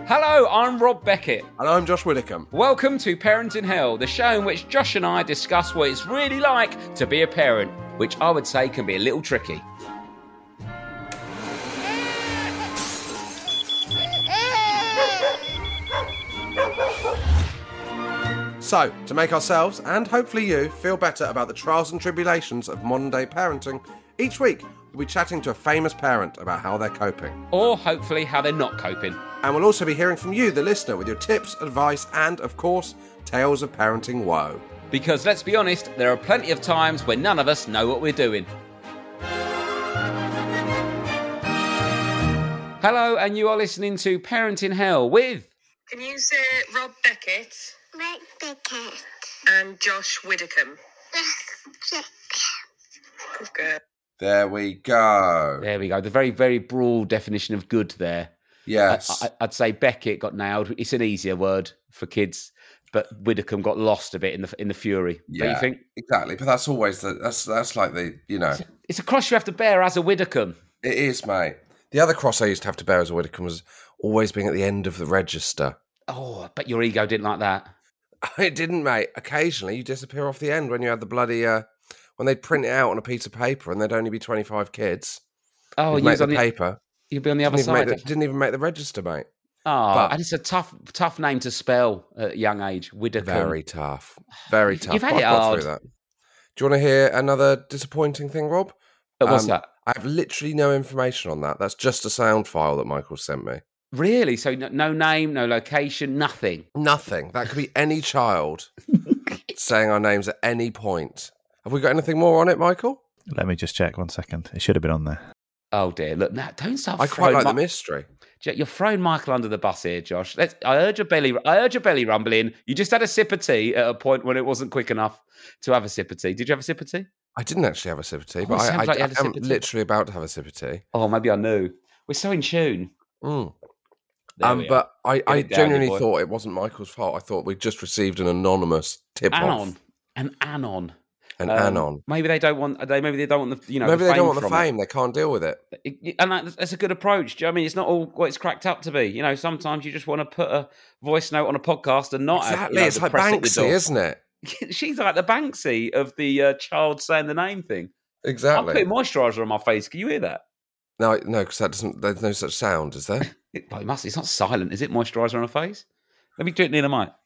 Hello, I'm Rob Beckett. And I'm Josh Widdicombe. Welcome to Parent in Hell, the show in which Josh and I discuss what it's really like to be a parent, which I would say can be a little tricky. So, to make ourselves, and hopefully you, feel better about the trials and tribulations of modern-day parenting, each week we'll be chatting to a famous parent about how they're coping. Or hopefully how they're not coping. And we'll also be hearing from you, the listener, with your tips, advice, and, of course, tales of parenting woe. Because, let's be honest, there are plenty of times when none of us know what we're doing. Hello, and you are listening to Parent in Hell with... Can you say Rob Beckett? Rob Beckett. And Josh Widdicombe. Good girl. There we go. There we go. The very, very broad definition of good there. Yes. I'd say Beckett got nailed. It's an easier word for kids, but Widdicombe got lost a bit in the fury. Yeah, don't you think? Exactly. But that's always that's like the, you know. It's a cross you have to bear as a Widdicombe. It is, mate. The other cross I used to have to bear as a Widdicombe was always being at the end of the register. Oh, I bet your ego didn't like that. It didn't, mate. Occasionally you disappear off the end when you had the bloody when they'd print it out on a piece of paper and there'd only be 25 kids. Oh, you'd make the paper. You'd be on the other side. Didn't even make the register, mate. Oh, and it's a tough name to spell at a young age. Widdicombe. Very tough. Very tough. You've had it hard. Through that. Do you want to hear another disappointing thing, Rob? What's that? I have literally no information on that. That's just a sound file that Michael sent me. Really? So no name, no location, nothing? Nothing. That could be any child saying our names at any point. Have we got anything more on it, Michael? Let me just check 1 second. It should have been on there. Oh dear! Look, now don't start. I quite like the mystery. You're throwing Michael under the bus here, Josh. I heard your belly rumbling. You just had a sip of tea at a point when it wasn't quick enough to have a sip of tea. Did you have a sip of tea? I didn't actually have a sip of tea, but I am literally about to have a sip of tea. Oh, maybe I knew. We're so in tune. But I genuinely thought it wasn't Michael's fault. I thought we'd just received an anonymous tip-off. An anon. Maybe they don't want. Maybe they don't want the. Maybe they don't want the fame. They can't deal with it. And that's a good approach. Do you know what I mean? It's not all what it's cracked up to be. You know, sometimes you just want to put a voice note on a podcast and not exactly. It's like Banksy, isn't it? She's like the Banksy of the child saying the name thing. Exactly. I'm putting moisturiser on my face. Can you hear that? No, because there's no such sound, is there? It must. It's not silent, is it? Moisturiser on a face. Let me do it near the mic.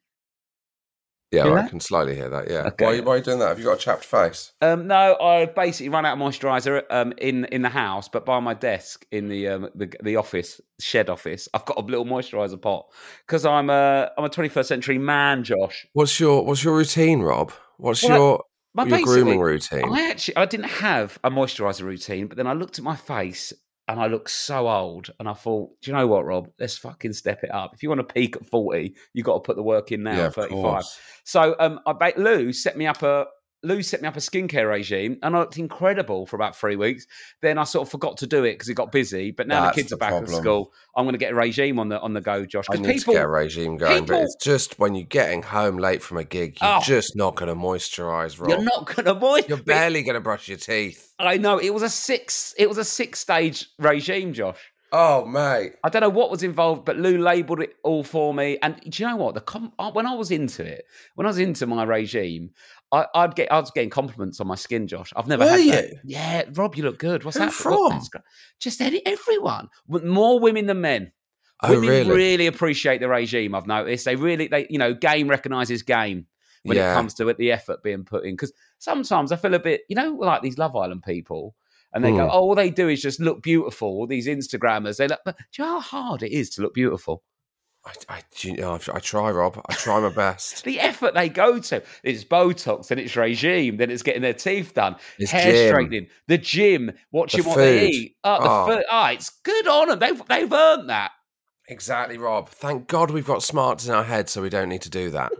Yeah, I can slightly hear that, yeah. Okay. Why are you doing that? Have you got a chapped face? No, I basically run out of moisturiser in the house, but by my desk in the office, shed office, I've got a little moisturiser pot because I'm a 21st century man, Josh. What's your routine, Rob? What's your grooming routine? I didn't have a moisturiser routine, but then I looked at my face and I look so old, and I thought, do you know what, Rob? Let's fucking step it up. If you want to peak at 40, you've got to put the work in now at 35. So Lou set me up a skincare regime, and I looked incredible for about 3 weeks. Then I sort of forgot to do it because it got busy. But now the kids are back at school, I'm going to get a regime on the go, Josh. I need to get a regime going, but it's just when you're getting home late from a gig, you're just not going to moisturise, Rob. You're not going to moisturise. You're barely going to brush your teeth. I know. It was a 6-stage regime, Josh. Oh, mate. I don't know what was involved, but Lou labelled it all for me. And do you know what? When I was into my regime, I was getting compliments on my skin, Josh. I've never had that. Yeah, Rob, you look good. What's that from? Just everyone. More women than men. Oh, women really appreciate the regime, I've noticed. Game recognises game when it comes to the effort being put in. Because sometimes I feel a bit, like these Love Island people, and they go, oh, all they do is just look beautiful. All these Instagrammers, but do you know how hard it is to look beautiful? I try, Rob. I try my best. The effort they go to. It's Botox, then it's regime, then it's getting their teeth done, it's hair straightening, the gym, watching what they eat. The food. It's good on them. They've earned that. Exactly, Rob. Thank God we've got smarts in our heads, so we don't need to do that.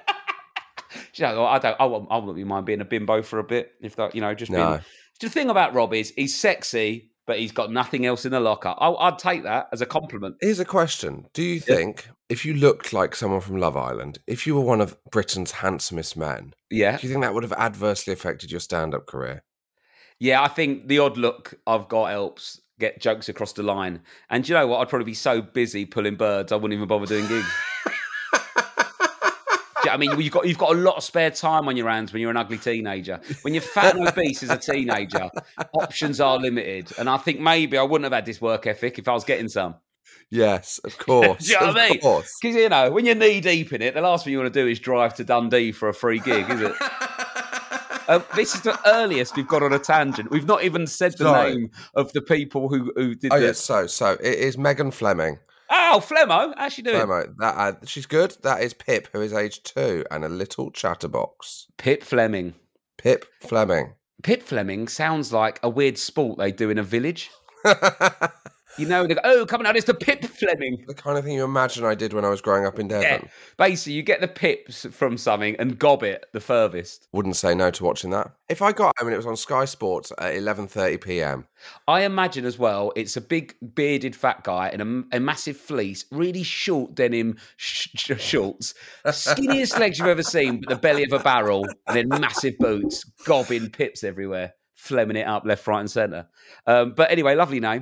I wouldn't mind being a bimbo for a bit. If that, just being. The thing about Rob is he's sexy, but he's got nothing else in the locker. I'd take that as a compliment. Here's a question. Do you think if you looked like someone from Love Island, if you were one of Britain's handsomest men, do you think that would have adversely affected your stand-up career? Yeah, I think the odd look I've got helps. get jokes across the line. And do you know what? I'd probably be so busy pulling birds, I wouldn't even bother doing gigs. I mean, you've got a lot of spare time on your hands when you're an ugly teenager. When you're fat and obese as a teenager, options are limited. And I think maybe I wouldn't have had this work ethic if I was getting some. Yes, of course. Do you know what I mean? Because, when you're knee deep in it, the last thing you want to do is drive to Dundee for a free gig, is it? This is the earliest we've got on a tangent. We've not even said the name of the people who did this. Yes, so it is Megan Fleming. Oh, Flemmo, how's she doing? Flemmo, she's good. That is Pip, who is age 2 and a little chatterbox. Pip Fleming. Pip Fleming sounds like a weird sport they do in a village. You know, they go, oh, coming out, it's the Pip Fleming. The kind of thing you imagine I did when I was growing up in Devon. Yeah. Basically, you get the pips from something and gob it the furthest. Wouldn't say no to watching that. If I got home and it was on Sky Sports at 11:30pm. I imagine as well, it's a big bearded fat guy in a massive fleece, really short denim shorts, skinniest legs you've ever seen, but the belly of a barrel, and then massive boots, gobbing pips everywhere, flemming it up left, right and centre. But anyway, lovely name.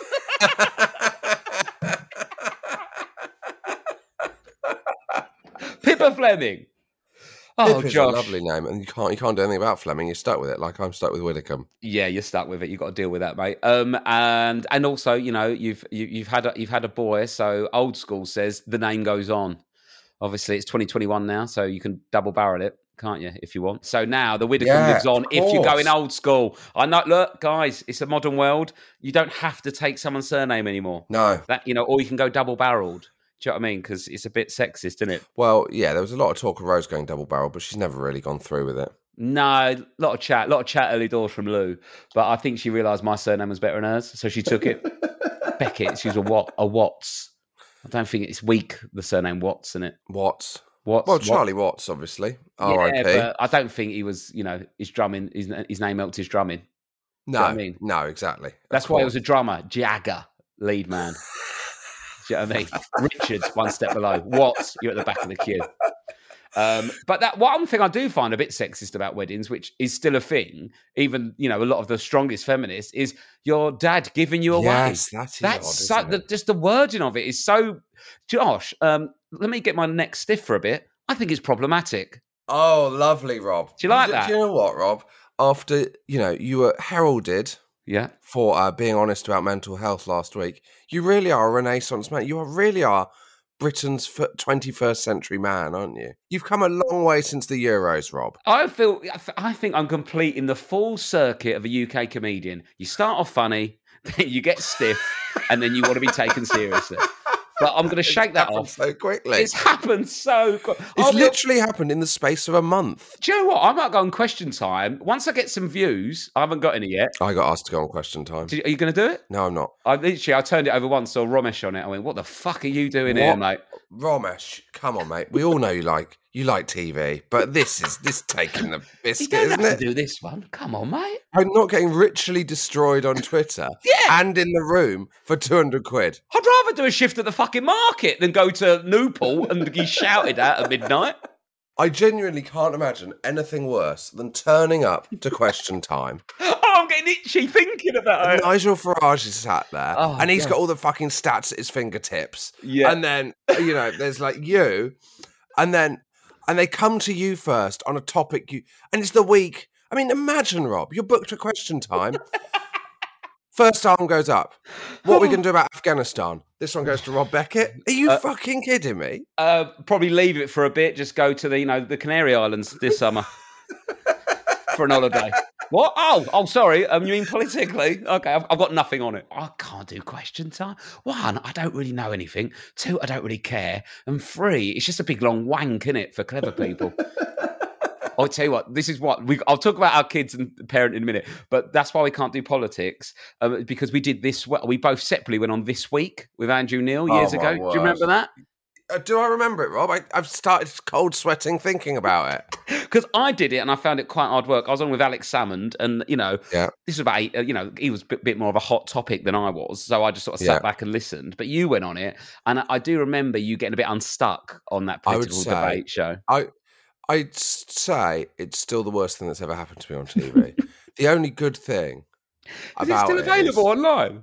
Pippa Fleming. Oh, Pip is Josh. a lovely name, and you can't do anything about Fleming. You're stuck with it, like I'm stuck with Widdicombe. Yeah, you're stuck with it. You've got to deal with that, mate. And also, you know, you've had a boy, so old school says the name goes on. Obviously, it's 2021 now, so you can double barrel it, can't you, if you want? So now the Widdicombe lives on if you're going old school. I know, look, guys, it's a modern world. You don't have to take someone's surname anymore. No. Or you can go double barreled. Do you know what I mean? Because it's a bit sexist, isn't it? Well, yeah, there was a lot of talk of Rose going double barrel, but she's never really gone through with it. No, a lot of chat early doors from Lou, but I think she realised my surname was better than hers, so she took it. Beckett, she's a Watts. I don't think it's weak, the surname Watts, isn't it? Watts. Watts. Well, Charlie Watts, obviously. R.I.P. Yeah, but I don't think he was, you know, his drumming, his name helped his drumming. No, you know I mean? No, exactly. That's why he was a drummer. Jagger, lead man. Do you know what I mean? Richards, one step below. Watts, you're at the back of the queue. But that one thing I do find a bit sexist about weddings, which is still a thing, even, you know, a lot of the strongest feminists, is your dad giving you away. Yes, that's odd, just the wording of it is so... Josh, let me get my neck stiff for a bit. I think it's problematic. Oh, lovely, Rob. Do you like that? Do you know what, Rob? After, you know, you were heralded... Yeah. For being honest about mental health last week. You really are a Renaissance man. You really are Britain's 21st century man, aren't you? You've come a long way since the Euros, Rob. I think I'm completing the full circuit of a UK comedian. You start off funny, then you get stiff, and then you want to be taken seriously. But I'm going to shake that off so quickly. It's happened so quick. It's literally happened in the space of a month. Do you know what? I might go on Question Time. Once I get some views, I haven't got any yet. I got asked to go on Question Time. Are you going to do it? No, I'm not. I turned it over once, saw Romesh on it. I went, what the fuck are you doing here, mate? Romesh, come on, mate. We all know you like TV, but this taking the biscuit, you don't isn't have it? to do this one. Come on, mate. I'm not getting ritually destroyed on Twitter and in the room for 200 quid. I'd rather do a shift at the fucking market than go to Newport and be shouted at midnight. I genuinely can't imagine anything worse than turning up to Question Time. Oh, I'm getting itchy thinking about it. Nigel Farage is sat there and he's got all the fucking stats at his fingertips. Yeah. And then, you know, there's like you, and they come to you first on a topic and it's the week. I mean, imagine, Rob, you're booked for Question Time. First arm goes up. What are we going to do about Afghanistan? This one goes to Rob Beckett. Are you fucking kidding me? Probably leave it for a bit. Just go to the Canary Islands this summer for an holiday. What? Oh, sorry. You mean politically? Okay, I've got nothing on it. I can't do Question Time. One, I don't really know anything. Two, I don't really care. And three, it's just a big long wank, innit, for clever people. I'll tell you what, this is what I'll talk about our kids and parent in a minute, but that's why we can't do politics, because we did this. We both separately went on This Week with Andrew Neil years ago. Do you remember that? Do I remember it, Rob? I've started cold sweating thinking about it. Because I did it and I found it quite hard work. I was on with Alex Salmond and, you know, this was about, he was a bit more of a hot topic than I was. So I just sort of sat back and listened. But you went on it. And I do remember you getting a bit unstuck on that political debate show. I'd say it's still the worst thing that's ever happened to me on TV. The only good thing is it still available online?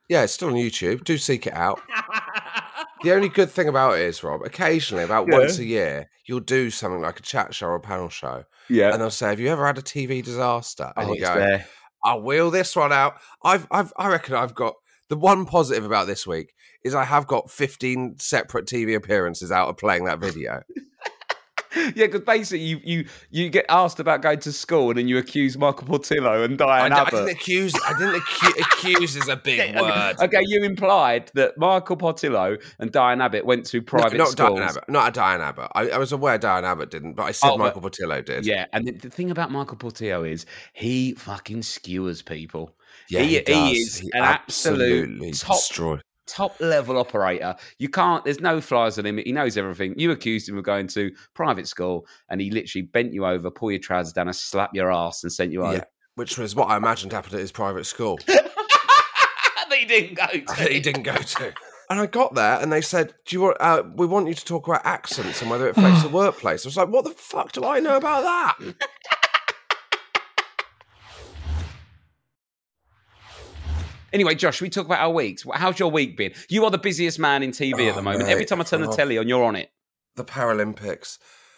Yeah, it's still on YouTube. Do seek it out. The only good thing about it is, Rob, occasionally, about once a year, you'll do something like a chat show or a panel show. Yeah. And they'll say, have you ever had a TV disaster? And you it's go, there. I'll wheel this one out. I reckon I've got... The one positive about this week is I have got 15 separate TV appearances out of playing that video. Yeah, because basically you get asked about going to school and then you accuse Michael Portillo and Diane Abbott. I didn't accuse. Accuse is a big word. Okay, you implied that Michael Portillo and Diane Abbott went to private schools. Diane Abbott. Not a Diane Abbott. I was aware Diane Abbott didn't, but I said Michael Portillo did. Yeah, and the thing about Michael Portillo is he fucking skewers people. Yeah, he is an absolute top level operator. You can't, there's no flies on him. He knows everything. You accused him of going to private school and he literally bent you over, pull your trousers down and slap your ass and sent you home. Yeah, which was what I imagined happened at his private school. That he didn't go to. He didn't go to. And I got there and they said, "Do you want? We want you to talk about accents and whether it affects the workplace." I was like, "What the fuck do I know about that?" Anyway, Josh, we talk about our weeks. How's your week been? You are the busiest man in TV at the moment. Mate, every time I turn the telly on, you're on it. The Paralympics.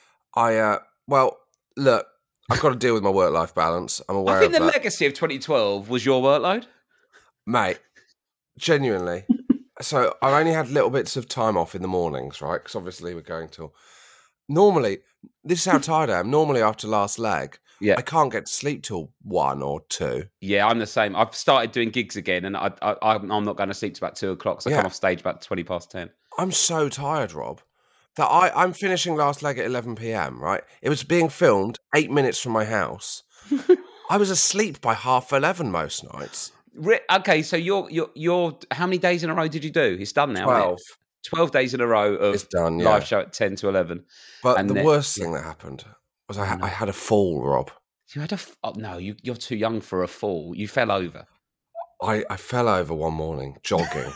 Look, I've got to deal with my work-life balance. I'm aware of that. I think the legacy of 2012 was your workload. Mate, genuinely. So I only had little bits of time off in the mornings, right? Because obviously we're going till... Normally, this is how tired I am. Normally after last leg, I can't get to sleep till 1 or 2. Yeah, I'm the same. I've started doing gigs again, and I'm not going to sleep till about 2 o'clock. So I come off stage about 20 past 10. I'm so tired, Rob, that I'm finishing last leg at 11 p.m. Right? It was being filmed 8 minutes from my house. I was asleep by 11:30 most nights. Okay, so you're how many days in a row did you do? It's done now. 12. 12 days in a row of live show at 10 to 11. But the worst thing that happened was I had a fall, Rob. You had no, you're too young for a fall. You fell over. I fell over one morning jogging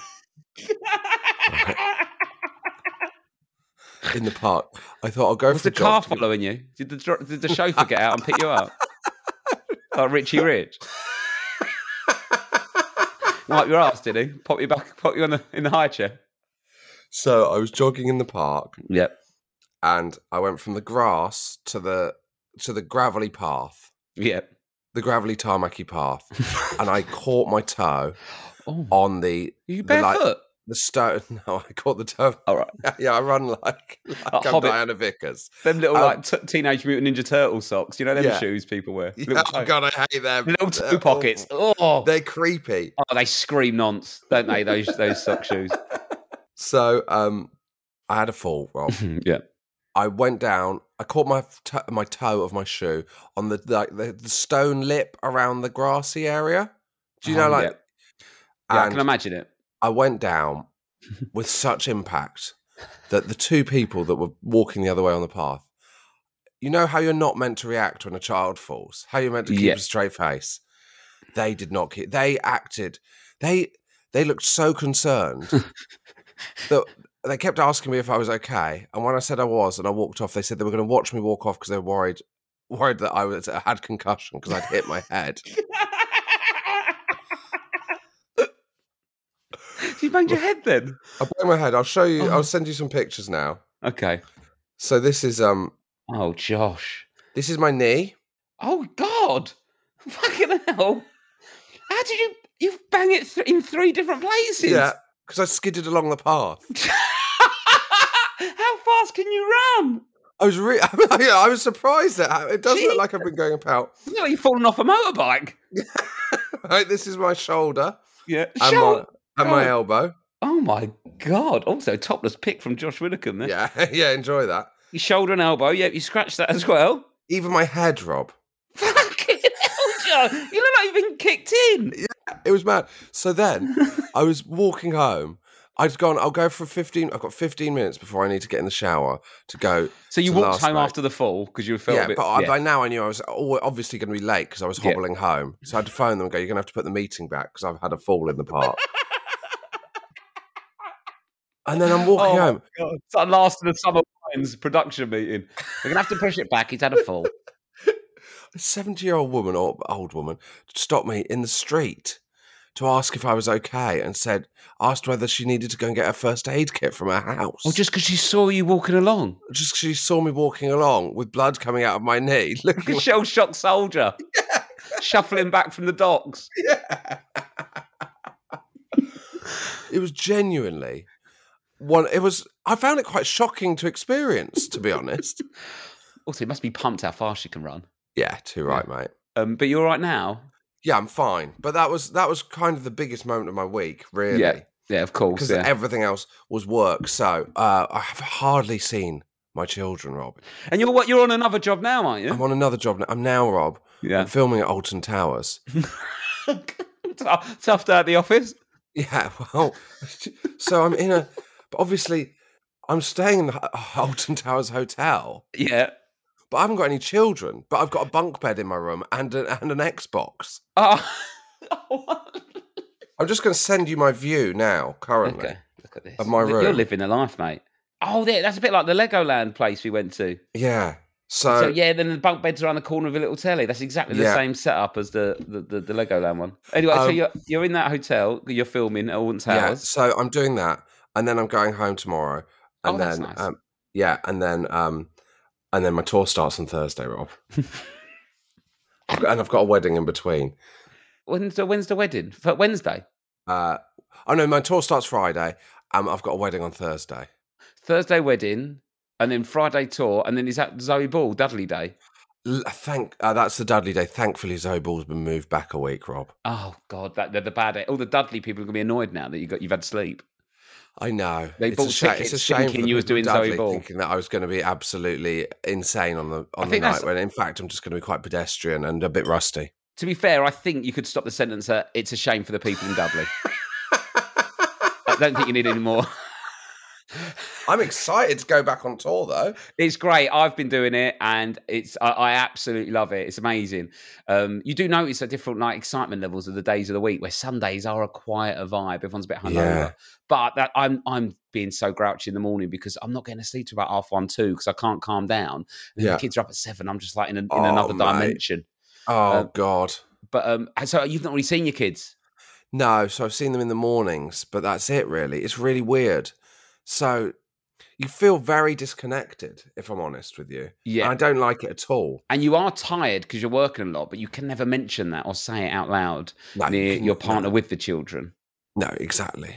in the park. I thought I'll go for a jog. Was the car following you? Did the chauffeur get out and pick you up? Like Richie Rich. Wipe your ass, did he? Pop you in the high chair. So I was jogging in the park. Yep. And I went from the grass to the gravelly path. Yep. The gravelly tarmacy path. And I caught my toe on the... Are you barefoot? The stone. No, I caught the toe. All right. Yeah, I run like I'm Diana Vickers. Them little Teenage Mutant Ninja Turtle socks. You know them shoes people wear? Yeah, God, I hate them. Little toe pockets. Oh, they're creepy. Oh, they scream nonce, don't they? Those sock shoes. So, I had a fall, Rob. Yeah. I went down. I caught my toe of my shoe on the stone lip around the grassy area. Do you know, like? Yeah, I can imagine it. I went down with such impact that the two people that were walking the other way on the path, you know how you're not meant to react when a child falls? How you're meant to keep a straight face? They did not keep... They acted... They looked so concerned that they kept asking me if I was okay. And when I said I was and I walked off, they said they were going to watch me walk off because they were worried that I had concussion because I'd hit my head. You banged your head then? I banged my head. I'll show you. I'll send you some pictures now. Okay. So this is Oh, Josh. This is my knee. Oh God! Fucking hell! How did you bang it in 3 different places? Yeah, because I skidded along the path. How fast can you run? I was surprised at it. Does look like I've been going about. It's like you've fallen off a motorbike. Right, this is my shoulder. Yeah, and my elbow. Oh my God! Also, topless pic from Josh Widdicombe there. Yeah, enjoy that. Your shoulder and elbow. Yeah, you scratched that as well. Even my head, Rob. Fucking hell, Josh! You look like you've been kicked in. Yeah, it was mad. So then I was walking home. I'll go for 15. I've got 15 minutes before I need to get in the shower to go. So you walked home after the fall because you felt a bit... but by now I knew I was obviously going to be late because I was hobbling home. So I had to phone them and go, you're going to have to put the meeting back because I've had a fall in the park. And then I'm walking home. God. It's like last of the Summer Wines production meeting. We're going to have to push it back. He's had a fall. A 70-year-old woman or old woman stopped me in the street to ask if I was okay and asked whether she needed to go and get her first aid kit from her house. Well, just because she saw you walking along. Just 'cause she saw me walking along with blood coming out of my knee. Like a shell-shocked soldier. Yeah. Shuffling back from the docks. Yeah. It was genuinely I found it quite shocking to experience, to be honest. Also, it must be pumped how fast she can run. Yeah, too right, mate. But you're all right now? Yeah, I'm fine. But that was kind of the biggest moment of my week, really. Yeah, of course. Because everything else was work. So I have hardly seen my children, Rob. And you're on another job now, aren't you? I'm on another job now. I'm now, Rob. Yeah. I'm filming at Alton Towers. Tough day at the office. Yeah, well, so I'm in but obviously I'm staying in the Alton Towers Hotel. Yeah. But I haven't got any children. But I've got a bunk bed in my room and an Xbox. Oh. I'm just going to send you my view now, currently. Okay, look at this. Of my room. You're living a life, mate. Oh, that's a bit like the Legoland place we went to. Yeah. So yeah, then the bunk beds are on the corner of a little telly. That's exactly the same setup as the Legoland one. Anyway, so you're in that hotel. You're filming at Alton Towers. Yeah. So I'm doing that, and then I'm going home tomorrow, and that's then nice. and then my tour starts on Thursday, Rob. And I've got a wedding in between. When's the wedding? For Wednesday? Oh no, my tour starts Friday. I've got a wedding on Thursday. Thursday wedding. And then Friday tour, and then is that Zoe Ball, Dudley Day? That's the Dudley Day. Thankfully, Zoe Ball's been moved back a week, Rob. Oh God, they're the bad. All the Dudley people are gonna be annoyed now that you've had sleep. I know. It's a shame for you was doing Dudley Zoe Ball, thinking that I was going to be absolutely insane on the night. When in fact I'm just going to be quite pedestrian and a bit rusty. To be fair, I think you could stop the sentence at "It's a shame for the people in Dudley." I don't think you need any more. I'm excited to go back on tour, though. It's great. I've been doing it, and I absolutely love it. It's amazing. You do notice a different excitement levels of the days of the week, where Sundays are a quieter vibe. Everyone's a bit hungover. Yeah. But I'm being so grouchy in the morning because I'm not getting to sleep till about 1:30, 2 because I can't calm down. And the kids are up at 7. I'm just like in another dimension. Oh God! But so you've not really seen your kids? No. So I've seen them in the mornings, but that's it. Really, it's really weird. So you feel very disconnected, if I'm honest with you. Yeah. And I don't like it at all. And you are tired because you're working a lot, but you can never mention that or say it out loud near your partner with the children. No, exactly.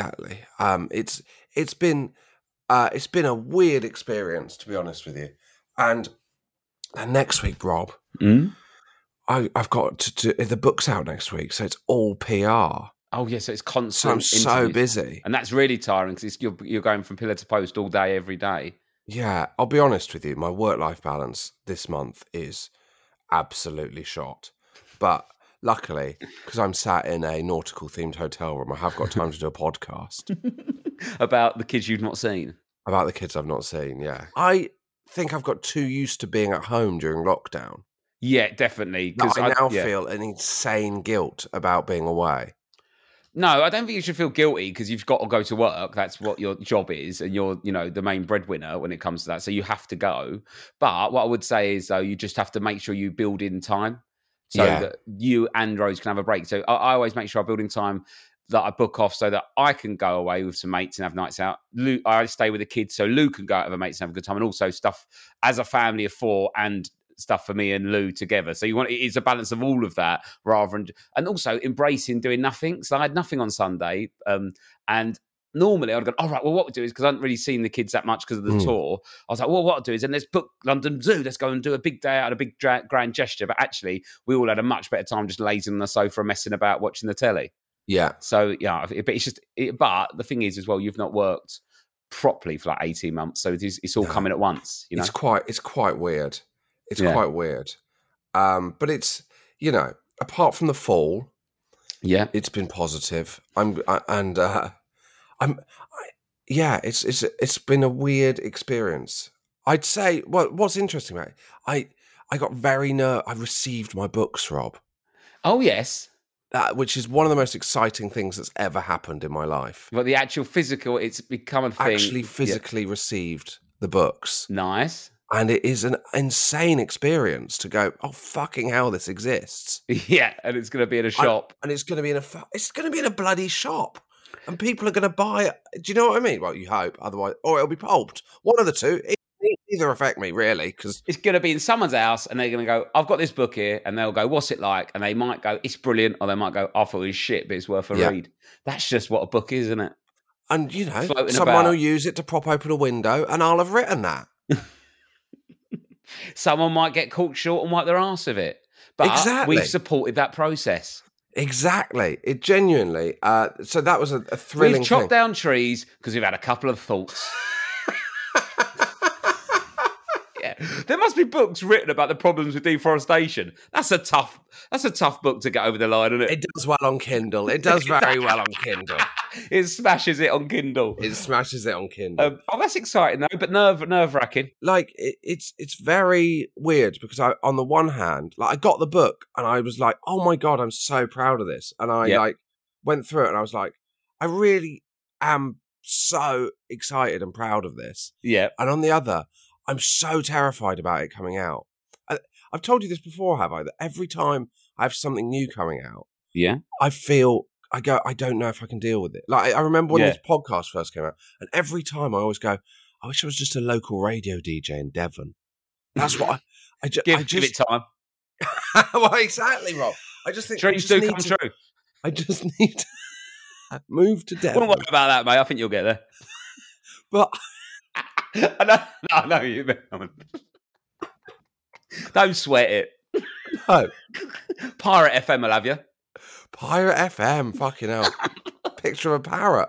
It's been a weird experience, to be honest with you. And next week, Rob, I've got to the book's out next week, so it's all PR. Oh, yeah, so it's constant. So I'm so busy. And that's really tiring because you're going from pillar to post all day, every day. Yeah, I'll be honest with you. My work-life balance this month is absolutely shot. But luckily, because I'm sat in a nautical-themed hotel room, I have got time to do a podcast. About the kids you've not seen? About the kids I've not seen, yeah. I think I've got too used to being at home during lockdown. Yeah, definitely. I now feel an insane guilt about being away. No, I don't think you should feel guilty because you've got to go to work. That's what your job is, and you're, the main breadwinner when it comes to that. So you have to go. But what I would say is, though, you just have to make sure you build in time so that you and Rose can have a break. So I always make sure I build in time that I book off so that I can go away with some mates and have nights out. I stay with the kids so Lou can go out with her mates and have a good time, and also stuff as a family of 4 and stuff for me and Lou together. So it's a balance of all of that and also embracing doing nothing. So I had nothing on Sunday. And normally I'd go, all right, well, what we'll do is, because I hadn't really seen the kids that much because of the tour. I was like, well, what I'll do is, and let's book London Zoo. Let's go and do a big day out, a big grand gesture. But actually we all had a much better time just lazing on the sofa, messing about, watching the telly. Yeah. So yeah, but it's just, but the thing is as well, you've not worked properly for 18 months. So it's all coming at once, It's quite weird. It's quite weird. But it's, apart from the fall, it's been positive. It's been a weird experience. I'd say, well, what's interesting, mate, I got very I received my books, Rob. Oh, yes. Which is one of the most exciting things that's ever happened in my life. But the actual physical, it's become a thing. Actually physically received the books. Nice. And it is an insane experience to go, oh, fucking hell, this exists. Yeah, and it's going to be in a shop. And it's going to be in a bloody shop. And people are going to buy it. Do you know what I mean? Well, you hope. Otherwise, or it'll be pulped. One of the two. Either affect me, really, because it's going to be in someone's house and they're going to go, I've got this book here, and they'll go, what's it like? And they might go, it's brilliant, or they might go, I thought it was shit, but it's worth a read. That's just what a book is, isn't it? And, you know, Floating someone about. will use it to prop open a window, and I'll have written that. Someone might get caught short and wipe their arse of it. But Exactly. we've supported that process. Exactly. It genuinely, so that was a thrilling We've chopped thing. down trees because we've had a couple of thoughts. Yeah. There must be books written about the problems with deforestation. That's a tough book to get over the line, isn't it? It does well on Kindle. It does very well on Kindle. It smashes it on Kindle. It smashes it on Kindle. That's exciting though, but nerve-wracking. Like it's very weird because on the one hand, like I got the book and I was like, oh my God, I'm so proud of this. And I like went through it and I was like, I really am so excited and proud of this. Yeah. And on the other, I'm so terrified about it coming out. I've told you this before, have I? That every time I have something new coming out, I feel, I don't know if I can deal with it. Like I remember when this podcast first came out, and every time I always go, I wish I was just a local radio DJ in Devon. That's what I just give it time. Well, exactly, Rob. I just think dreams do come true. I just need to move to Devon. Don't worry about that, mate. I think you'll get there. But I know you, man. Don't sweat it. No. Pirate FM will have you. Pirate FM, fucking hell. Picture of a parrot.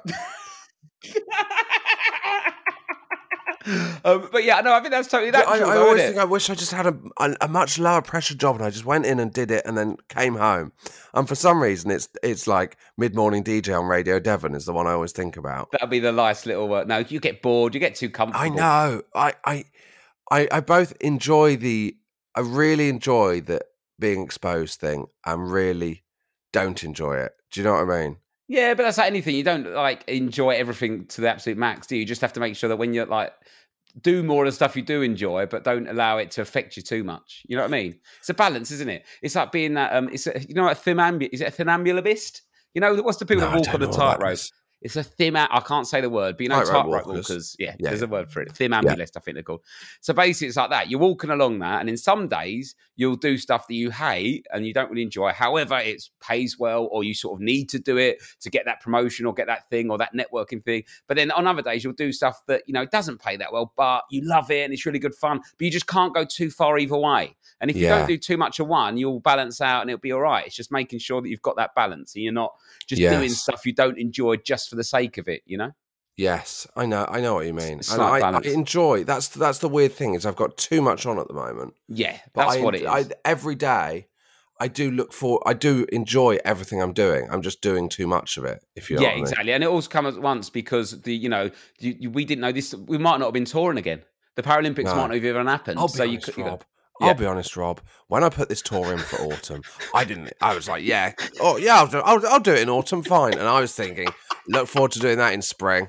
But yeah, no, I think that's totally that. I always think I wish I just had a much lower pressure job and I just went in and did it and then came home. And for some reason, it's like mid-morning DJ on Radio Devon is the one I always think about. That'll be the nice little work. No, you get bored, you get too comfortable. I know. I both enjoy I really enjoy the being exposed thing and really don't enjoy it. Do you know what I mean? Yeah, but that's like anything. You don't like enjoy everything to the absolute max, do you? You just have to make sure that when you're like, do more of the stuff you do enjoy, but don't allow it to affect you too much. You know what I mean? It's a balance, isn't it? It's like being that. Is it a thinambulist? You know, what's the people that walk on the tightrope? It's a I can't say the word, but you know, tightrope walkers. Yeah, there's a word for it. Thimbambulist, I think they're called. So basically, it's like that. You're walking along that, and in some days, you'll do stuff that you hate and you don't really enjoy. However, it pays well, or you sort of need to do it to get that promotion or get that thing or that networking thing. But then on other days, you'll do stuff that, you know, doesn't pay that well, but you love it and it's really good fun. But you just can't go too far either way. And if you don't do too much of one, you'll balance out and it'll be all right. It's just making sure that you've got that balance and you're not just doing stuff you don't enjoy just for the sake of it, you know? Yes, I know what you mean. And I enjoy, that's the weird thing is I've got too much on at the moment. Yeah, that's what it is. Every day, I do enjoy everything I'm doing. I'm just doing too much of it, if you know what I mean. Exactly. And it also comes at once because we didn't know this, we might not have been touring again. The Paralympics might not have even happened. I'll be honest, Rob. When I put this tour in for autumn, I was like, I'll do it in autumn, fine. And I was thinking, look forward to doing that in spring.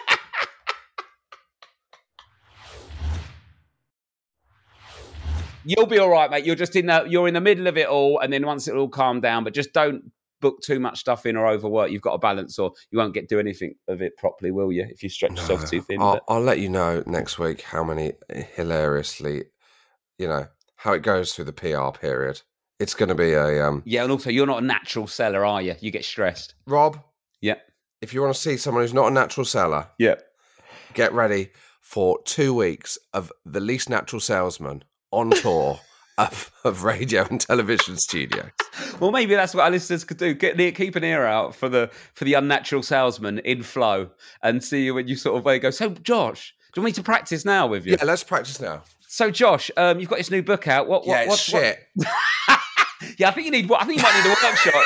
You'll be all right, mate. You're just you're in the middle of it all, and then once it'll all calm down, but just don't book too much stuff in or overwork. You've got to balance, or you won't do anything of it properly, will you? If you stretch yourself too thin. I'll let you know next week how many hilariously, how it goes through the PR period. It's going to be a yeah, and also you're not a natural seller, are you? You get stressed, Rob. Yeah. If you want to see someone who's not a natural seller, get ready for 2 weeks of the least natural salesman on tour of radio and television studios. Well, maybe that's what our listeners could do. Keep an ear out for the unnatural salesman in flow and see you when you sort of go, so Josh, do you want me to practice now with you? Yeah, let's practice now. So Josh, you've got this new book out. What's shit. Yeah, I think you might need a workshop.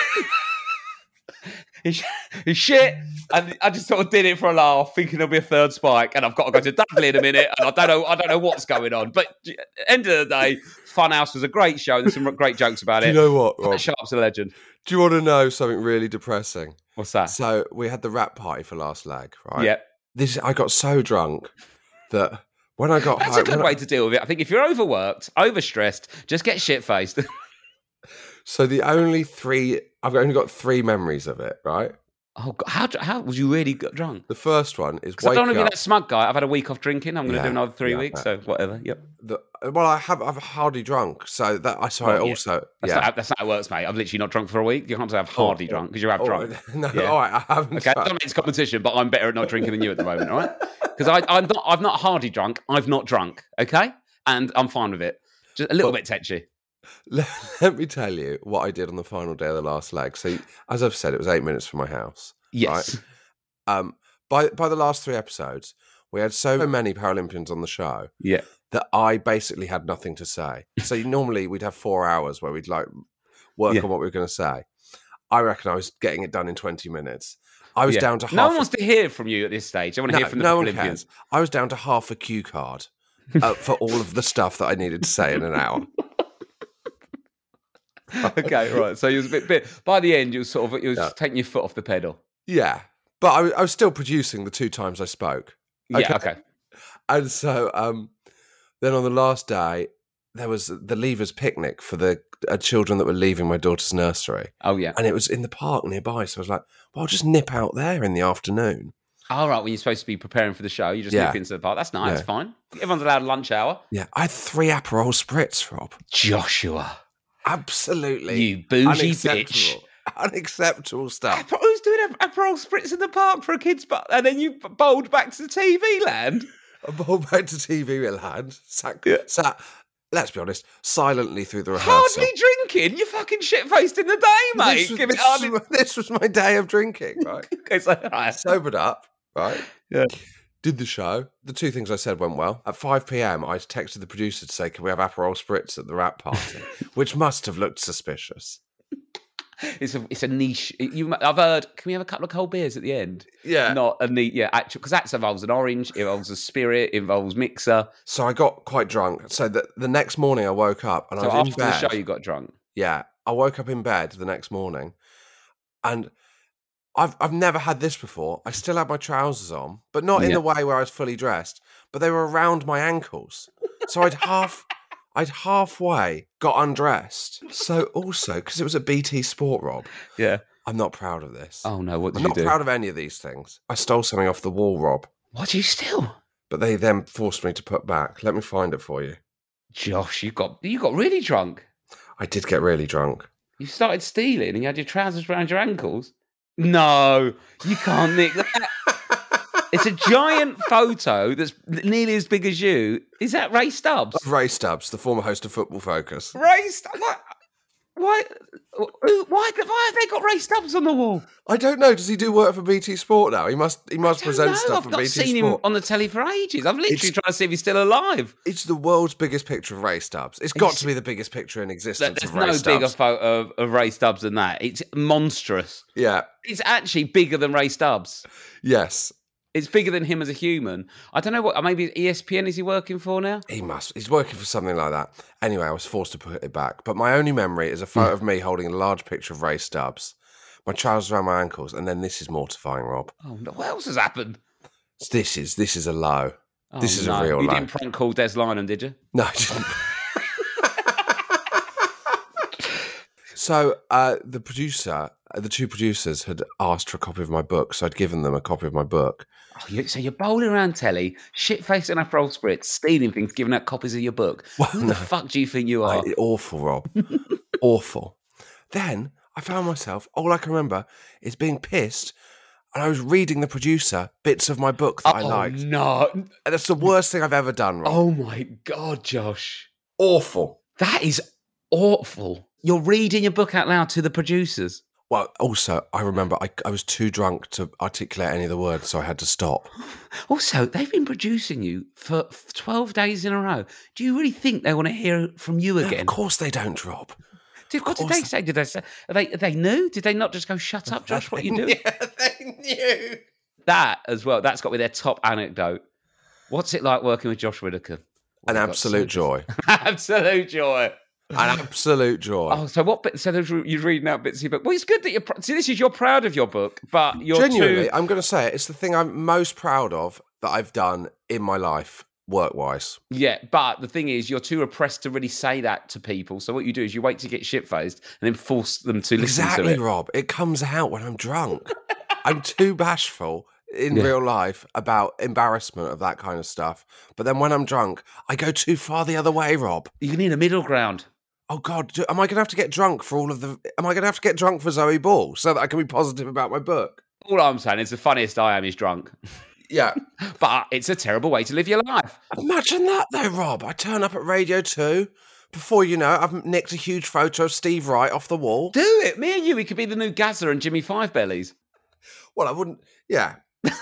It's shit, and I just sort of did it for a laugh, thinking there'll be a third spike, and I've got to go to Dudley in a minute, and I don't know what's going on. But at the end of the day, Funhouse was a great show. There's some great jokes about it. Do you know what, Rob? Sharp's a legend. Do you want to know something really depressing? What's that? So we had the rap party for Last Leg, right? Yeah. I got so drunk that When I got That's home, a good way to deal with it. I think if you're overworked, overstressed, just get shit-faced. So the only 3, I've only got 3 memories of it, right? Oh, God. How was you really drunk? The first one is I don't want to be waking up. that smug guy. I've had a week off drinking. I'm going to Yeah, do another 3 yeah, weeks, so whatever. Yep. Well, I've hardly drunk, so that I saw it also. That's not how it works, mate. I've literally not drunk for a week. You can't say I've hardly drunk because you have drunk. No, Yeah. all right, I haven't. Okay, don't make this competition, but I'm better at not drinking than you at the moment, all right? Because I've not hardly drunk. I've not drunk, okay? And I'm fine with it. Just a little bit tetchy. Let me tell you what I did on the final day of the last leg. So, as I've said, it was 8 minutes from my house. Yes. Right? By the last 3 episodes, we had so many Paralympians on the show Yeah. that I basically had nothing to say. So normally we'd have 4 hours where we'd like work on what we were going to say. I reckon I was getting it done in 20 minutes. I was down to half. No one wants to hear from you at this stage. I want to hear from the Paralympians. I was down to half a cue card for all of the stuff that I needed to say in an hour. Okay, right. So you was a bit. By the end, you was taking your foot off the pedal. Yeah, but I was still producing the 2 times I spoke. Yeah. Okay. And so then on the last day, there was the leavers picnic for the children that were leaving my daughter's nursery. Oh yeah. And it was in the park nearby, so I was like, well, I'll just nip out there in the afternoon. All right, when you're supposed to be preparing for the show, you just nip into the park. That's nice. That's fine. Everyone's allowed a lunch hour. Yeah, I had 3 Aperol Spritz, Rob. Joshua. Absolutely. You bougie bitch. Unacceptable stuff. Who's doing Aperol Spritz in the park for a kid's bar? And then you bowled back to the TV land? I bowled back to TV land. Sat, let's be honest, silently through the rehearsal. Hardly drinking? You're fucking shit-faced in the day, mate. This was my day of drinking, right? Okay, so, right. Sobered up, right? Yeah. Did the show. The 2 things I said went well. At 5 p.m, I texted the producer to say, can we have Aperol Spritz at the wrap party? Which must have looked suspicious. It's a niche. I've heard, can we have a couple of cold beers at the end? Yeah. Not a neat, actual, because that involves an orange, involves a spirit, involves mixer. So I got quite drunk. So the next morning I woke up and I was in bed. After the show you got drunk? Yeah. I woke up in bed the next morning and I've never had this before. I still had my trousers on, but not in the way where I was fully dressed, but they were around my ankles. So I'd halfway got undressed. So also, because it was a BT Sport, Rob. Yeah. I'm not proud of this. Oh no, what did I'm you do? not proud of any of these things. I stole something off the wall, Rob. What do you steal? But they then forced me to put back. Let me find it for you. Josh, you got really drunk. I did get really drunk. You started stealing and you had your trousers around your ankles? No, you can't nick that. It's a giant photo that's nearly as big as you. Is that Ray Stubbs? Ray Stubbs, the former host of Football Focus. Ray Stubbs? Why have they got Ray Stubbs on the wall? I don't know. Does he do work for BT Sport now? He must present stuff for BT Sport. I've not seen him on the telly for ages. I'm literally trying to see if he's still alive. It's the world's biggest picture of Ray Stubbs. It's got to be the biggest picture in existence of Ray Stubbs. There's no bigger photo of Ray Stubbs than that. It's monstrous. Yeah. It's actually bigger than Ray Stubbs. Yes. It's bigger than him as a human. I don't know what, maybe ESPN is he working for now? He must. He's working for something like that. Anyway, I was forced to put it back. But my only memory is a photo of me holding a large picture of Ray Stubbs, my trousers around my ankles, and then this is mortifying, Rob. Oh, no. What else has happened? This is a low. Oh, this is a real low. You didn't prank call Des Lynam, did you? No, I didn't. So the 2 producers had asked for a copy of my book, so I'd given them a copy of my book. Oh, so you're bowling around telly, shit-faced on Aperol Spritz, stealing things, giving out copies of your book. Well, Who the fuck do you think you are? Awful, Rob. Awful. Then I found myself, all I can remember is being pissed, and I was reading the producer bits of my book that I liked. No. And that's the worst thing I've ever done, Rob. Oh my God, Josh. Awful. That is awful. You're reading your book out loud to the producers. Well, also, I remember I was too drunk to articulate any of the words, so I had to stop. Also, they've been producing you for 12 days in a row. Do you really think they want to hear from you again? Of course they don't, Rob. What did they say? Did they say? Are they new? Did they not just go, shut up, Josh, what are you doing? Yeah, they knew. That as well, that's got to be their top anecdote. What's it like working with Josh Whittaker? An absolute joy. Absolute joy. An absolute joy. Oh, so what bit? So you're reading out bits of your book. Well, it's good that you're proud of your book, but you're genuinely, I'm going to say it. It's the thing I'm most proud of that I've done in my life work-wise. Yeah, but the thing is, you're too repressed to really say that to people. So what you do is you wait to get shit-faced and then force them to listen to it. Exactly, Rob. It comes out when I'm drunk. I'm too bashful in real life about embarrassment of that kind of stuff. But then when I'm drunk, I go too far the other way, Rob. You need a middle ground. Oh, God, am I going to have to get drunk for Am I going to have to get drunk for Zoe Ball so that I can be positive about my book? All I'm saying is the funniest I am is drunk. Yeah. But it's a terrible way to live your life. Imagine that, though, Rob. I turn up at Radio 2. Before you know it, I've nicked a huge photo of Steve Wright off the wall. Do it. Me and you, we could be the new Gazza and Jimmy Five Bellies. Well, I wouldn't... Yeah.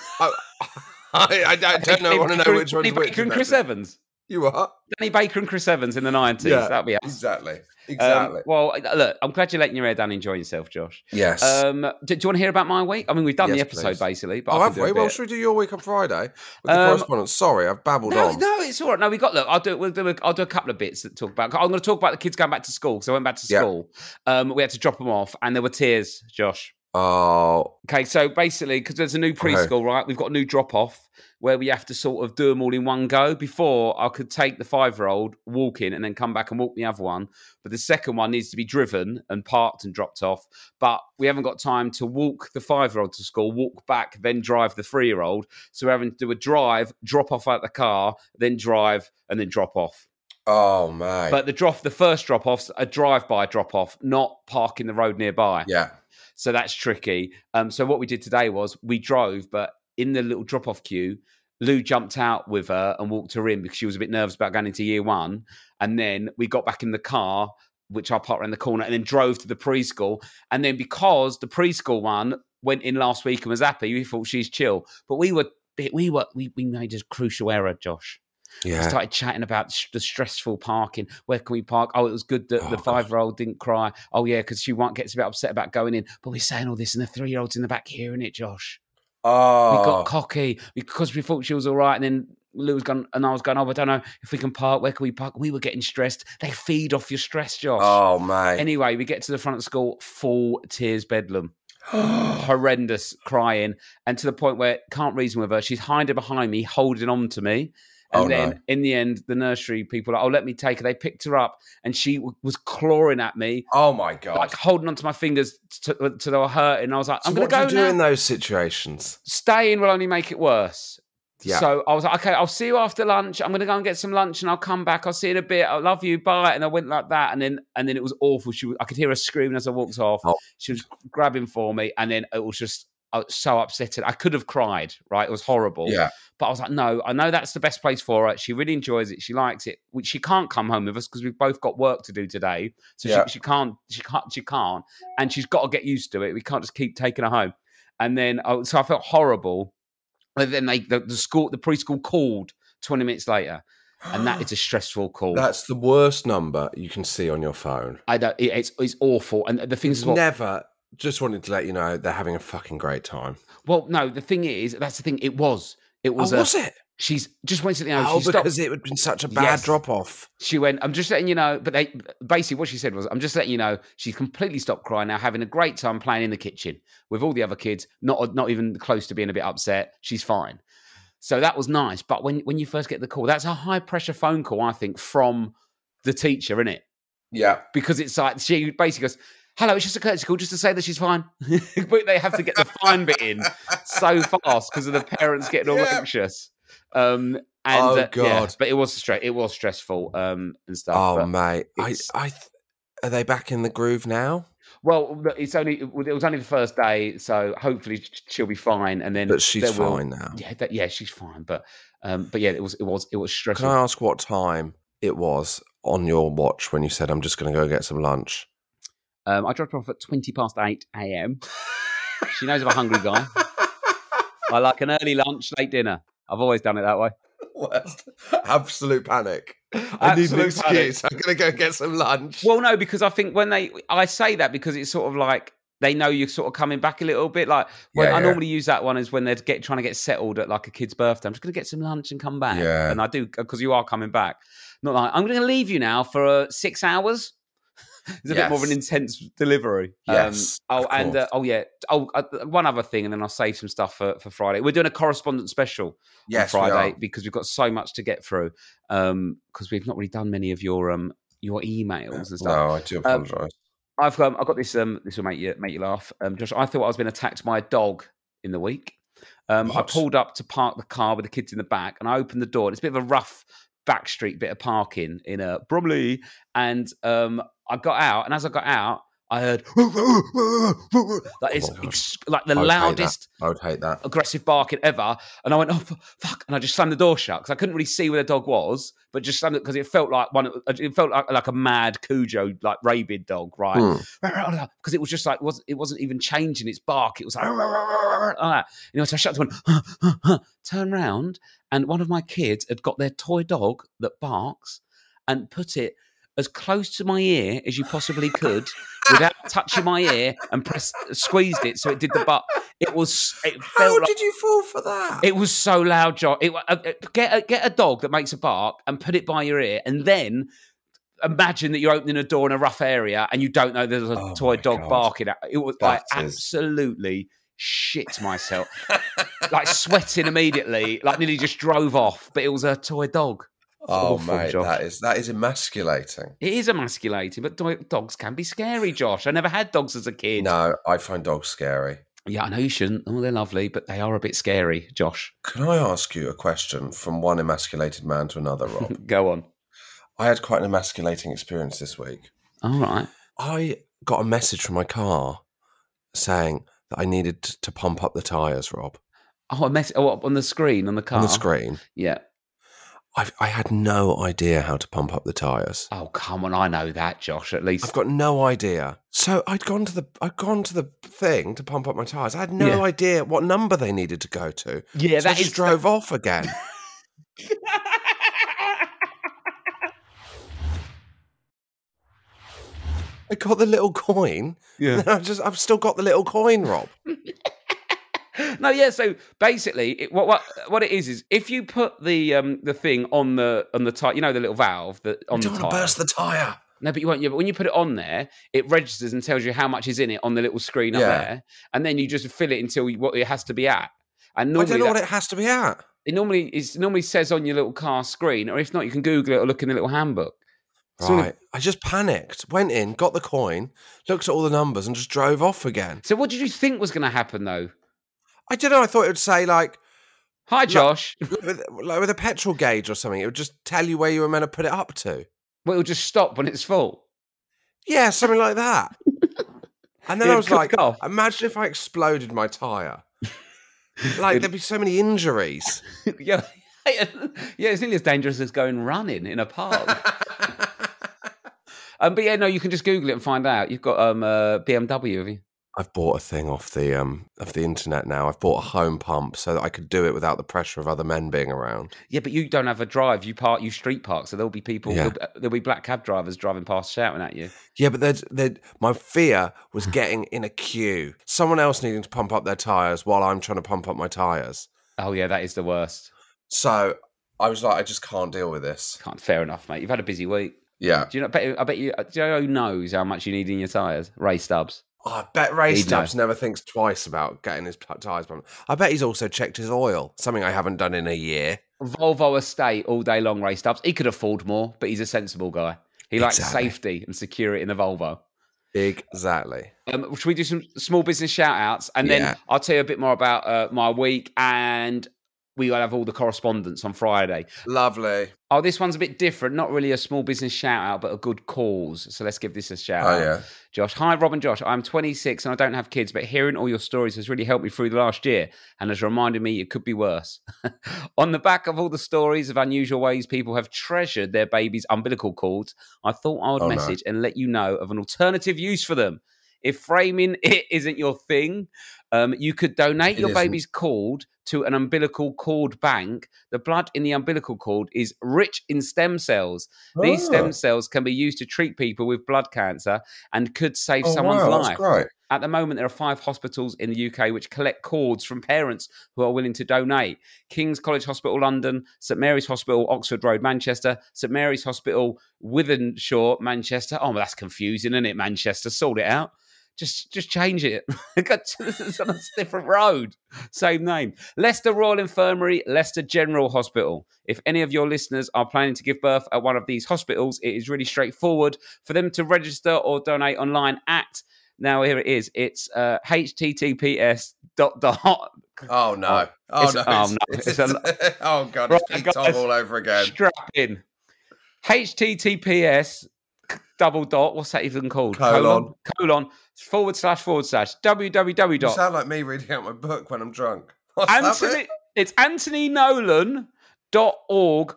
I don't know. I want to know which one's Danny which. Baker and Chris Evans. You what? Danny Baker and Chris Evans in the 90s. Yeah, that'd be us. Exactly. Well, look, I'm glad you're letting your hair down and enjoying yourself, Josh. Yes. Do you want to hear about my week? I mean, we've done the episode, please. Basically. But have we? Well, should we do your week on Friday with the correspondence? Sorry, I've babbled on. No, it's all right. No, I'll do a couple of bits to talk about. I'm going to talk about the kids going back to school, because I went back to school. We had to drop them off, and there were tears, Josh. Oh. Okay, so basically, because there's a new preschool, right? We've got a new drop-off where we have to sort of do them all in one go. Before, I could take the 5-year-old, walk in, and then come back and walk the other one. But the second one needs to be driven and parked and dropped off. But we haven't got time to walk the 5-year-old to school, walk back, then drive the 3-year-old. So we're having to do a drive, drop off out the car, then drive, and then drop off. Oh, mate. But the first drop-off's a drive-by drop-off, not parking the road nearby. Yeah. So that's tricky. So what we did today was we drove, but in the little drop-off queue, Lou jumped out with her and walked her in because she was a bit nervous about going into year one. And then we got back in the car, which I parked around the corner, and then drove to the preschool. And then because the preschool one went in last week and was happy, we thought she's chill. But we made a crucial error, Josh. Yeah. We started chatting about the stressful parking. Where can we park? Oh, it was good that the 5-year-old didn't cry. Oh, yeah, because she gets a bit upset about going in. But we're saying all this, and the 3-year-old's in the back hearing it, Josh. Oh. We got cocky because we thought she was all right. And then Lou was going, and I was going, I don't know if we can park. Where can we park? We were getting stressed. They feed off your stress, Josh. Oh, mate. Anyway, we get to the front of the school, full tears bedlam. Horrendous crying. And to the point where can't reason with her. She's hiding behind me, holding on to me. And then in the end, the nursery people are like, let me take her. They picked her up and she was clawing at me. Oh, my God. Like holding onto my fingers to they were hurting. And I was like, I'm going to go now. What do you do in those situations? Staying will only make it worse. Yeah. So I was like, okay, I'll see you after lunch. I'm going to go and get some lunch and I'll come back. I'll see you in a bit. I love you. Bye. And I went like that. And then it was awful. I could hear her screaming as I walked off. Oh. She was grabbing for me. And then it was just... I was so upset. I could have cried, right? It was horrible. Yeah. But I was like, no, I know that's the best place for her. She really enjoys it. She likes it. She can't come home with us because we've both got work to do today. So she can't. And she's got to get used to it. We can't just keep taking her home. And then, so I felt horrible. And then the preschool called 20 minutes later. And that is a stressful call. That's the worst number you can see on your phone. I know. It's awful. And the thing is, never... Just wanted to let you know they're having a fucking great time. Well, no, the thing is, that's the thing. It was. Was it? She's just wanted to let you know. Because it had been such a bad drop-off. She went, I'm just letting you know. But basically what she said was, I'm just letting you know, she's completely stopped crying now, having a great time playing in the kitchen with all the other kids, not even close to being a bit upset. She's fine. So that was nice. But when you first get the call, that's a high-pressure phone call, I think, from the teacher, isn't it? Yeah. Because it's like, she basically goes, hello, it's just a courtesy call just to say that she's fine. But they have to get the fine bit in so fast because of the parents getting all anxious. God! Yeah, but it was stressful and stuff. Oh, mate, are they back in the groove now? Well, it was only the first day, so hopefully she'll be fine. And then, but she's fine now. Yeah, she's fine. But yeah, it was stressful. Can I ask what time it was on your watch when you said I'm just going to go get some lunch? I dropped her off at 8:20 a.m. She knows I'm a hungry guy. I like an early lunch, late dinner. I've always done it that way. Worst. Absolute panic. I need an excuse. I'm going to go get some lunch. Well, no, because I think I say that because it's sort of like they know you're sort of coming back a little bit. Like I normally use that one is when they're trying to get settled at like a kid's birthday. I'm just going to get some lunch and come back. Yeah. And I do because you are coming back. Not like I'm going to leave you now for 6 hours. It's a bit more of an intense delivery. Yes. One other thing, and then I'll save some stuff for Friday. We're doing a correspondence special on Friday because we've got so much to get through. Because we've not really done many of your emails and stuff. No, I do apologise. I've got this. This will make you laugh, Josh. I thought I was being attacked by a dog in the week. I pulled up to park the car with the kids in the back, and I opened the door. And it's a bit of a rough backstreet bit of parking in Bromley, and I got out, and as I got out, I heard like the loudest. I would hate that aggressive barking ever, and I went, "Oh fuck!" and I just slammed the door shut because I couldn't really see where the dog was, but just slammed it because it felt like It felt like a mad Cujo, like rabid dog, right? Because it was just like it wasn't even changing its bark. It was like that. So I shut the door, turn round, and one of my kids had got their toy dog that barks and put it as close to my ear as you possibly could without touching my ear and squeezed it so it did the butt. How did you fall for that? It was so loud, John. Get a dog that makes a bark and put it by your ear, and then imagine that you're opening a door in a rough area and you don't know there's a toy dog barking. It was absolutely shit myself, like sweating immediately, like nearly just drove off. But it was a toy dog. Awful, mate, Josh. that is emasculating. It is emasculating, but dogs can be scary, Josh. I never had dogs as a kid. No, I find dogs scary. Yeah, I know you shouldn't. Oh, they're lovely, but they are a bit scary, Josh. Can I ask you a question from one emasculated man to another, Rob? Go on. I had quite an emasculating experience this week. All right. I got a message from my car saying that I needed to pump up the tyres, Rob. Oh, a message on the screen, on the car? On the screen. Yeah. I had no idea how to pump up the tyres. Oh, come on! I know that, Josh. At least I've got no idea. So I'd gone to the thing to pump up my tyres. I had no idea what number they needed to go to. Yeah, so I just drove off again. I got the little coin. Yeah, I've still got the little coin, Rob. No, yeah. So basically, what it is if you put the thing on the tire, you know, the little valve that on the tire. You don't want to burst the tire. No, but you won't. Yeah, but when you put it on there, it registers and tells you how much is in it on the little screen up there, and then you just fill it until what it has to be at. And normally I don't know what it has to be at. It normally says on your little car screen, or if not, you can Google it or look in the little handbook. Right. I just panicked, went in, got the coin, looked at all the numbers, and just drove off again. So what did you think was going to happen, though? I don't know. I thought it would say, like... Hi, Josh. Like with a petrol gauge or something. It would just tell you where you were meant to put it up to. Well, it'll just stop when it's full. Yeah, something like that. And then I was like, imagine if I exploded my tyre. Like, there'd be so many injuries. Yeah, it's nearly as dangerous as going running in a park. But yeah, no, you can just Google it and find out. You've got BMW, have you? I've bought a thing off the internet now. I've bought a home pump so that I could do it without the pressure of other men being around. Yeah, but you don't have a drive. You street park, so there'll be people. Yeah. There'll be black cab drivers driving past shouting at you. Yeah, but my fear was getting in a queue. Someone else needing to pump up their tyres while I'm trying to pump up my tyres. Oh yeah, that is the worst. So I was like, I just can't deal with this. Fair enough, mate. You've had a busy week. Yeah. I bet you. Do you know who knows how much you need in your tyres? Ray Stubbs. Oh, I bet Ray Stubbs never thinks twice about getting his tyres pumped. I bet he's also checked his oil, something I haven't done in a year. Volvo estate all day long, Ray Stubbs. He could afford more, but he's a sensible guy. He likes safety and security in the Volvo. Exactly. Should we do some small business shout-outs? And then I'll tell you a bit more about my week, and we will have all the correspondence on Friday. Lovely. Oh, this one's a bit different. Not really a small business shout-out, but a good cause. So let's give this a shout-out. Oh, yeah. Josh. Hi, Rob and Josh. I'm 26 and I don't have kids, but hearing all your stories has really helped me through the last year and has reminded me it could be worse. On the back of all the stories of unusual ways people have treasured their baby's umbilical cords, I thought I would message and let you know of an alternative use for them. If framing it isn't your thing, you could donate your baby's cord to an umbilical cord bank. The blood in the umbilical cord is rich in stem cells. These stem cells can be used to treat people with blood cancer and could save someone's life. That's great. At the moment, there are 5 hospitals in the UK which collect cords from parents who are willing to donate. King's College Hospital, London, St Mary's Hospital, Oxford Road, Manchester, St Mary's Hospital, Wythenshawe, Manchester. Oh, well, that's confusing, isn't it, Manchester? Sort it out. Just change it. It's on a different road. Same name. Leicester Royal Infirmary, Leicester General Hospital. If any of your listeners are planning to give birth at one of these hospitals, it is really straightforward for them to register or donate online at... Now, here it is. It's https ... Oh, no. Oh, God. It's Pete Tom all over again. Strap in. https ... What's that even called? Colon. / www. You sound like me reading out my book when I'm drunk. It's anthonynolan.org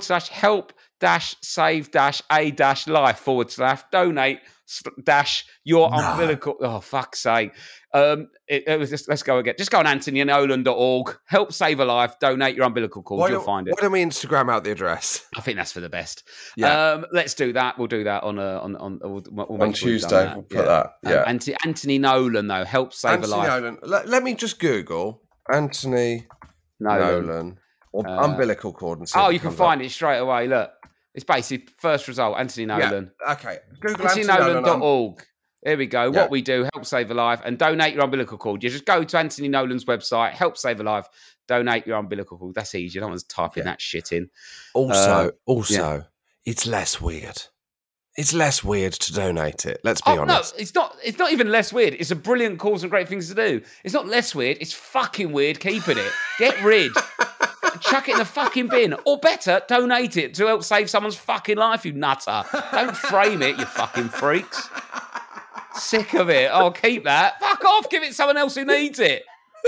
/help-save-a-life /donate your umbilical. Oh, fuck's sake. It was just, let's go again. Just go on anthonynolan.org, help save a life, donate your umbilical cord. You'll find it. Why don't we Instagram out the address? I think that's for the best. Yeah. Let's do that. We'll do that on Tuesday. We'll put that. Yeah. Anthony Nolan, though, help save a life. Nolan. Let me just Google Anthony Nolan or umbilical cord and see. Oh, you can find it straight away. Look, it's basically first result. Anthony Nolan. Yeah. Okay. Google anthonynolan.org. Here we go. Yeah. What we do, help save a life, and donate your umbilical cord. You just go to Anthony Nolan's website, help save a life, donate your umbilical cord. That's easy. No one's typing that shit in. Also, it's less weird. It's less weird to donate it. Let's be honest. No, it's not. It's not even less weird. It's a brilliant cause and great things to do. It's not less weird. It's fucking weird keeping it. Get rid. Chuck it in the fucking bin. Or better, donate it to help save someone's fucking life, you nutter. Don't frame it, you fucking freaks. Sick of it. Oh, keep that. Fuck off. Give it to someone else who needs it.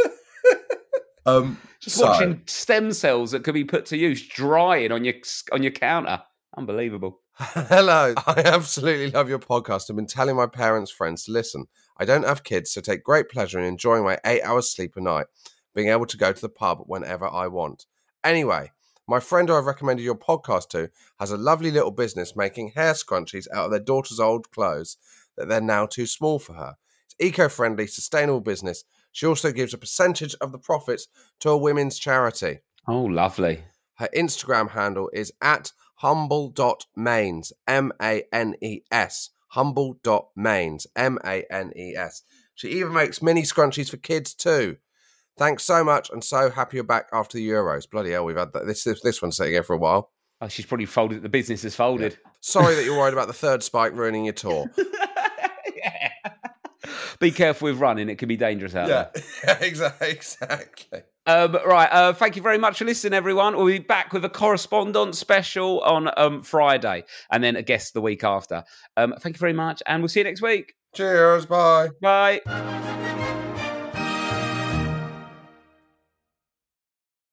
Watching stem cells that could be put to use drying on your counter. Unbelievable. Hello. I absolutely love your podcast. I've been telling my parents' friends to listen. I don't have kids, so take great pleasure in enjoying my 8 hours sleep a night, being able to go to the pub whenever I want. Anyway, my friend who I've recommended your podcast to has a lovely little business making hair scrunchies out of their daughter's old clothes that they're now too small for her. It's eco-friendly, sustainable business. She also gives a percentage of the profits to a women's charity. Oh, lovely. Her Instagram handle is at humble.mains, M-A-N-E-S, humble.mains, M-A-N-E-S. She even makes mini scrunchies for kids too. Thanks so much, and so happy you're back after the Euros. Bloody hell, we've had that. This one's sitting here for a while. Oh, she's probably folded. The business has folded. Yeah. Sorry that you're worried about the third spike ruining your tour. Yeah. Be careful with running. It can be dangerous out there. Yeah, exactly. Right. Thank you very much for listening, everyone. We'll be back with a correspondent special on Friday, and then a guest the week after. Thank you very much, and we'll see you next week. Cheers. Bye. Bye.